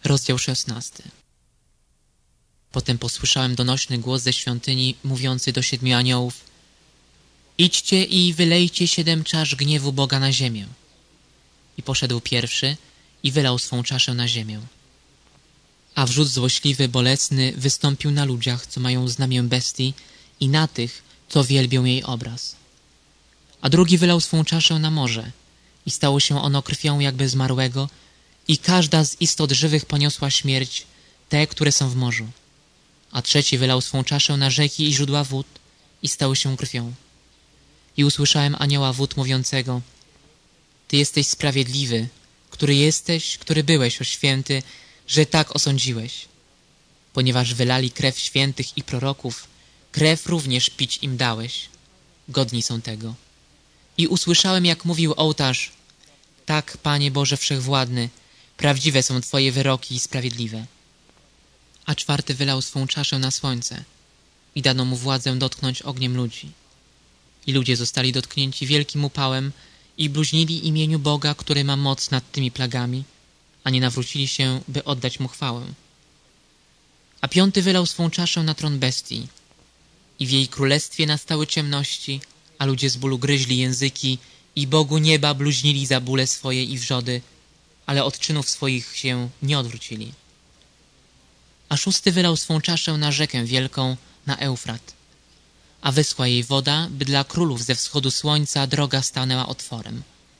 Rozdział 16. Potem posłyszałem donośny głos ze świątyni, mówiący do 7 aniołów: idźcie i wylejcie 7 czasz gniewu Boga na ziemię. I poszedł pierwszy i wylał swą czaszę na ziemię. A wrzód złośliwy, bolesny wystąpił na ludziach, co mają znamię bestii, i na tych, co wielbią jej obraz. A drugi wylał swą czaszę na morze i stało się ono krwią jakby zmarłego, i każda z istot żywych poniosła śmierć, te, które są w morzu. A trzeci wylał swą czaszę na rzeki i źródła wód i stały się krwią. I usłyszałem anioła wód mówiącego: Ty jesteś sprawiedliwy, który byłeś, o święty, że tak osądziłeś. Ponieważ wylali krew świętych i proroków, krew również pić im dałeś. Godni są tego. I usłyszałem, jak mówił ołtarz: tak, Panie Boże Wszechwładny, prawdziwe są Twoje wyroki i sprawiedliwe. A czwarty wylał swą czaszę na słońce i dano mu władzę dotknąć ogniem ludzi. I ludzie zostali dotknięci wielkim upałem i bluźnili imieniu Boga, który ma moc nad tymi plagami, a nie nawrócili się, by oddać mu chwałę. A piąty wylał swą czaszę na tron bestii i w jej królestwie nastały ciemności, a ludzie z bólu gryźli języki i Bogu nieba bluźnili za bóle swoje i wrzody, ale od czynów swoich się nie odwrócili. A szósty wylał swą czaszę na rzekę wielką, na Eufrat, a wyschła jej woda, by dla królów ze wschodu słońca droga stanęła otworem.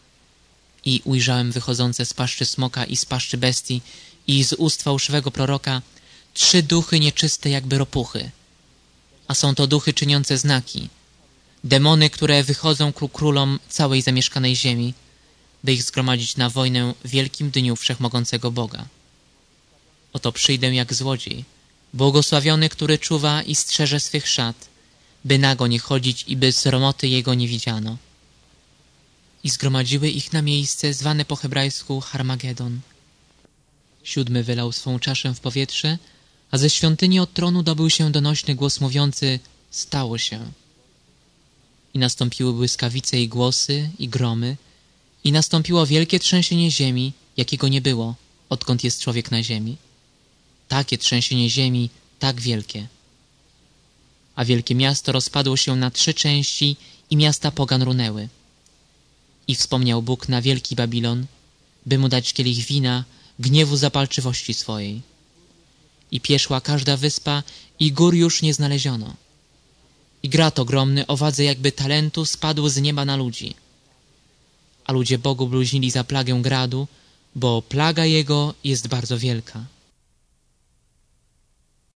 I ujrzałem wychodzące z paszczy smoka i z paszczy bestii i z ust fałszywego proroka 3 duchy nieczyste jakby ropuchy, a są to duchy czyniące znaki, demony, które wychodzą ku królom całej zamieszkanej ziemi, by ich zgromadzić na wojnę w wielkim dniu Wszechmogącego Boga. Oto przyjdę jak złodziej, błogosławiony, który czuwa i strzeże swych szat, by nago nie chodzić i by sromoty jego nie widziano. I zgromadziły ich na miejsce zwane po hebrajsku Harmagedon. 7 wylał swą czaszę w powietrze, a ze świątyni od tronu dobył się donośny głos mówiący: stało się. I nastąpiły błyskawice i głosy i gromy, i nastąpiło wielkie trzęsienie ziemi, jakiego nie było, odkąd jest człowiek na ziemi. Takie trzęsienie ziemi, tak wielkie. A wielkie miasto rozpadło się na 3 części i miasta pogan runęły. I wspomniał Bóg na wielki Babilon, by mu dać kielich wina gniewu zapalczywości swojej. I pieszła każda wyspa i gór już nie znaleziono. I grat ogromny o wadze jakby talentu spadł z nieba na ludzi. A ludzie Bogu bluźnili za plagę gradu, bo plaga jego jest bardzo wielka.